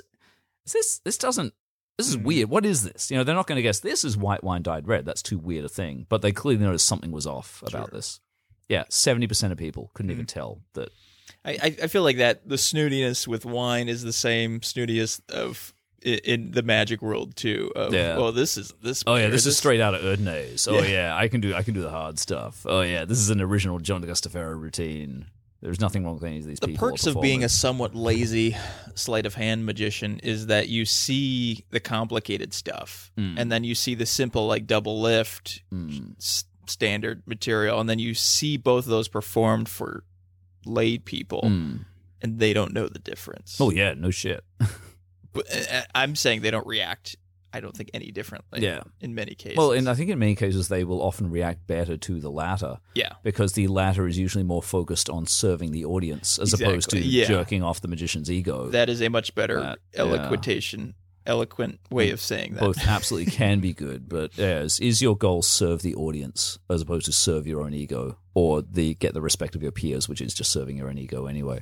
is weird. What is this? They're not going to guess this is white wine dyed red. That's too weird a thing. But they clearly noticed something was off about this. Yeah, 70% of people couldn't even tell that. I feel like that the snootiness with wine is the same snootiness of in the magic world too. Well, this is this. Oh yeah, this is straight out of Erdnase. Oh yeah, I can do the hard stuff. Oh yeah, this is an original John D'Agostafaro routine. There's nothing wrong with any of these people. The perks of being a somewhat lazy sleight of hand magician is that you see the complicated stuff, and then you see the simple, like double lift, standard material, and then you see both of those performed for lay people, and they don't know the difference. Oh yeah, no shit. But I'm saying they don't react, I don't think, any differently. Yeah. In many cases. Well, and I think in many cases they will often react better to the latter. Yeah. Because the latter is usually more focused on serving the audience as opposed to jerking off the magician's ego. That is a much better eloquent way of saying that. Both absolutely can be good, but is your goal serve the audience as opposed to serve your own ego, or get the respect of your peers, which is just serving your own ego anyway?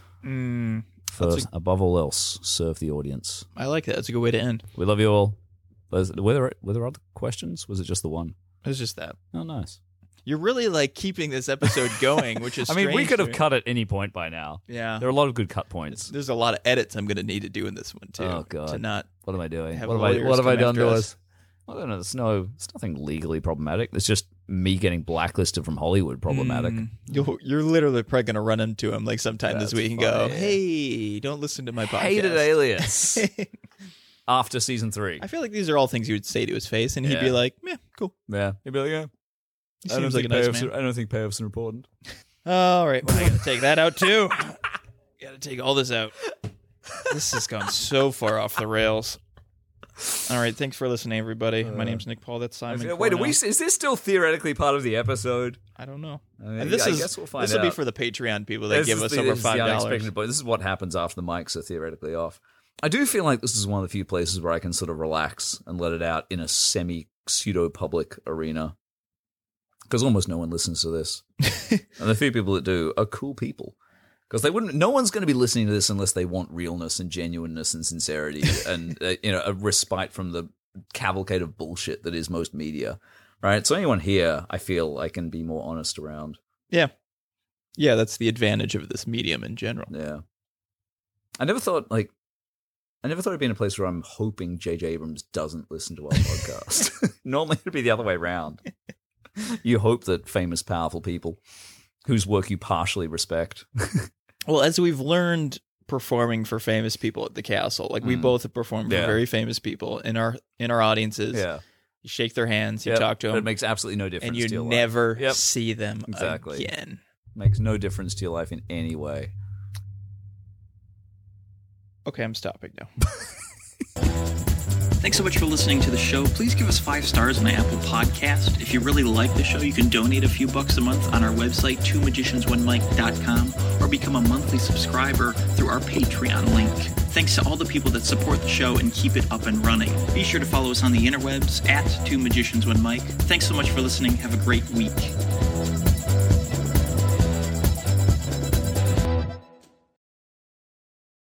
First, above all else, serve the audience. I like that. That's a good way to end. We love you all. Were there other questions? Was it just the one? It was just that. Oh, nice. You're really like keeping this episode going, which is I mean, we could have cut at any point by now. Yeah. There are a lot of good cut points. There's a lot of edits I'm going to need to do in this one, too. Oh, God. To not what am I doing? What have I done to us? I don't know. It's nothing legally problematic. It's just me getting blacklisted from Hollywood problematic. You're literally probably going to run into him like sometime this week and go, hey, don't listen to my podcast. Hated Alias. After season 3. I feel like these are all things you would say to his face, and he'd be like, yeah, cool. Yeah. He'd be like, yeah. I don't think payoffs are important. All right. Well, I got to take that out, too. Got to take all this out. This has gone so far off the rails. All right, thanks for listening, everybody. My name's Nick Paul. That's Simon. Wait, is this still theoretically part of the episode? I don't know. I guess we'll find out. This will be for the Patreon people that give us over $5. This is what happens after the mics are theoretically off. I do feel like this is one of the few places where I can sort of relax and let it out in a semi-pseudo-public arena. Because almost no one listens to this. And the few people that do are cool people. Because no one's going to be listening to this unless they want realness and genuineness and sincerity and a respite from the cavalcade of bullshit that is most media, right? So anyone here, I feel I can be more honest around. Yeah, that's the advantage of this medium in general. Yeah, I never thought it'd be in a place where I'm hoping J.J. Abrams doesn't listen to our podcast. Normally it'd be the other way around. You hope that famous, powerful people whose work you partially respect. Well, as we've learned performing for famous people at the castle, like we both have performed for very famous people in our audiences. Yeah. You shake their hands, you talk to them. But it makes absolutely no difference and you to your never life. see them again. Makes no difference to your life in any way. Okay, I'm stopping now. Thanks so much for listening to the show. Please give us 5 stars on Apple Podcast. If you really like the show, you can donate a few bucks a month on our website, twomagiciansonemike.com, or become a monthly subscriber through our Patreon link. Thanks to all the people that support the show and keep it up and running. Be sure to follow us on the interwebs at 2magiciansonemike. Thanks so much for listening. Have a great week.